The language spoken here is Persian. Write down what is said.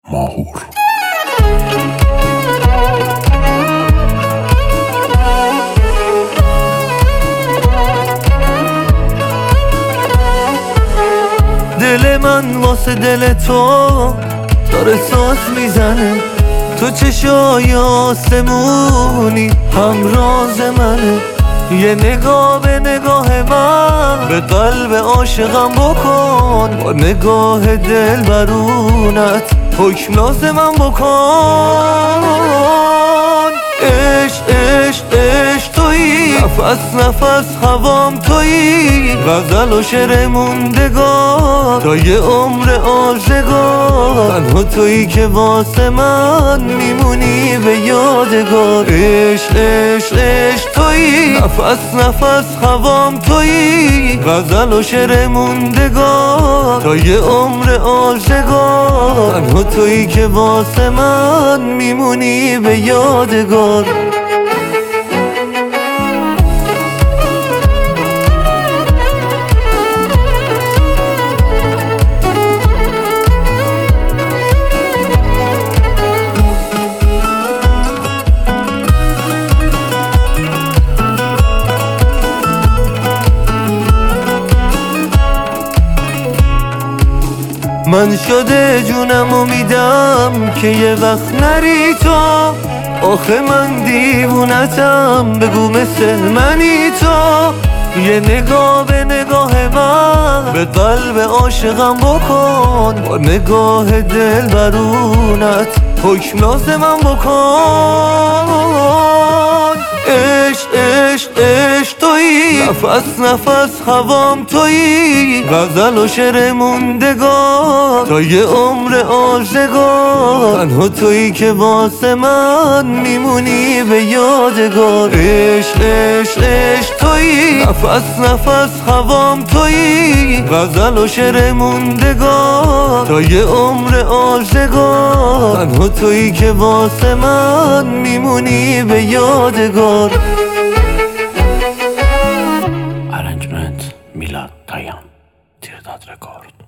ماهور. دل من واسه دل تو داره ساز میزنه، تو چشای آسمونی همراز منه. یه نگاه به نگاه من به قلب عاشقم بکن، با نگاه دل برونت حکم لازمم بکن. عشق عشق عشق تویی، نفس نفس هوام تویی، غزل و شعر موندگار تا یه عمر آزگار. تنها تویی که واسه من میمونی به یادگار. عشق عشق عشق تویی، نفس نفس هوام تویی، غزل و شعر موندگار تا یه عمر آزگار. تنها تویی که واسه من میمونی به یادگار. من شده جونمو میدم که یه وقت نری تو، آخه من دیوونتم، بگو مثل منی تو. یه نگاه به نگاه من به قلب عاشقم بکن، با نگاه دل برونت حکم لازمم بکن. عشق عشق عشق تویی، نفس نفس هوام تویی، غزل و شعر موندگار تا یه عمر آزگار. تنها تویی که واسه من میمونی به یادگار. عشق عشق عشق تویی، نفس نفس هوام تویی، غزل و شعر موندگار تا یه عمر آزگار. تنها تویی که واسه من میمونی به یادگار. Arrangement میلاد پیام، تیرداد رکورد.